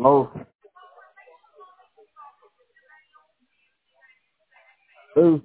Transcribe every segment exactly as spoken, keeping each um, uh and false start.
Oh, who?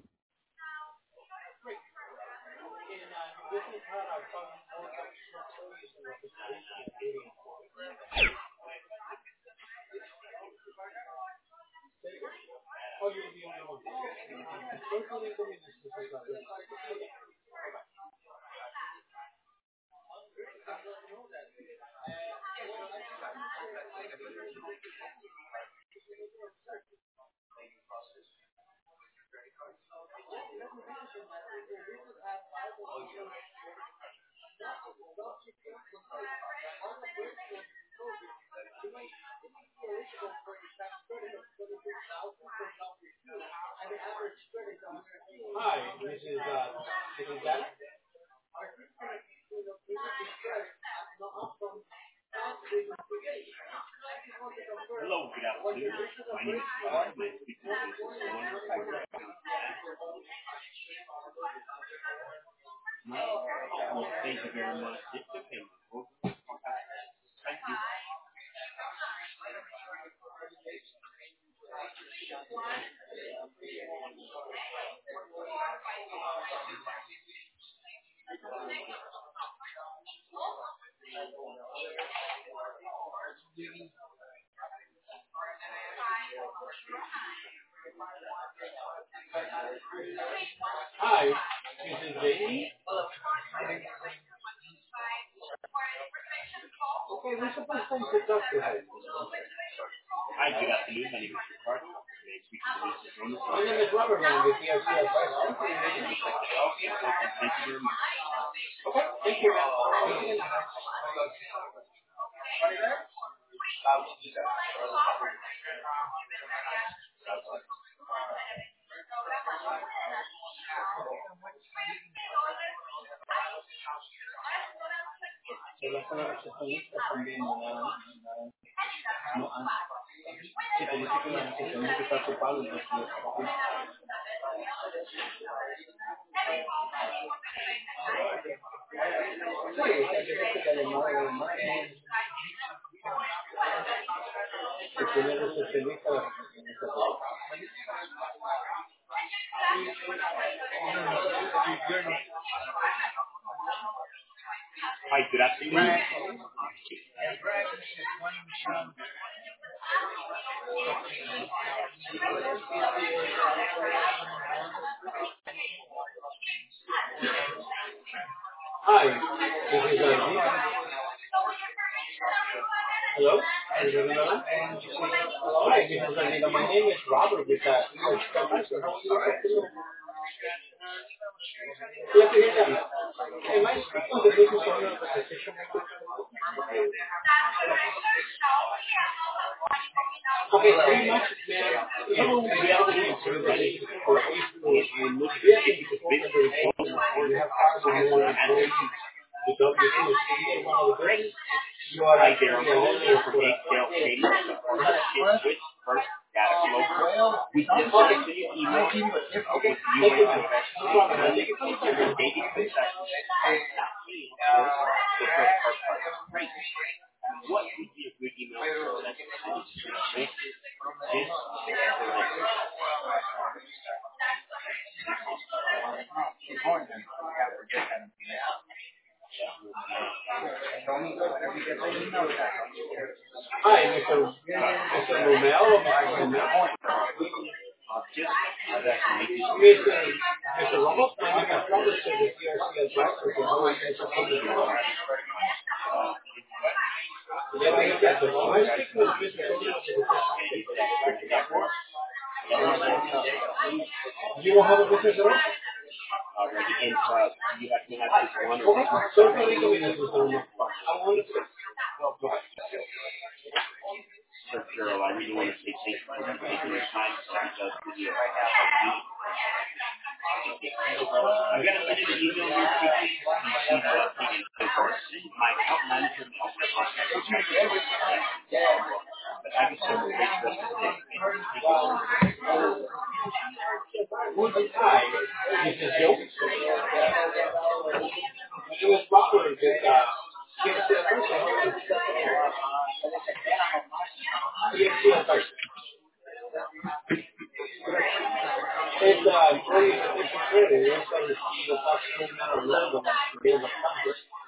Hi, good afternoon. Hi, this is uh, hello. Is it another? Hi, this is Anita. My name is Robert. With that, yes, it is. Am I speaking to the business owner of the position? Okay, pretty much, man. You will be able to answer the question for April and look at the response or you have possibly more information. The W two is one of the greatest. You are Hi there, I'm calling you from Dale Stadium. The partnership with First Data Global. We just sent you an email with you and your dating concessions. What would be a good email for that? Hi, Mister Mister Romel or Mister Romel? Mister Mister Ramos, my name is Robert, so the C R C advisor for how I can support the job. Yeah, I guess so. I speak with Mister You don't have a business at all? Already in, uh, you have to have this one or Okay, so for legal business, Mister Romel. I want to Sir Carol, I really want to say thank you for taking your time to speak to us with you. I'm going to send you an email real quickly. You see the opinion. My account manager will also contact you. But have yourself a great rest of the day. Hi, this is Joe. It was Robert with uh, C R C advisor. It's uh, pretty, it's pretty. It's like the top twenty-nine Orlando last year.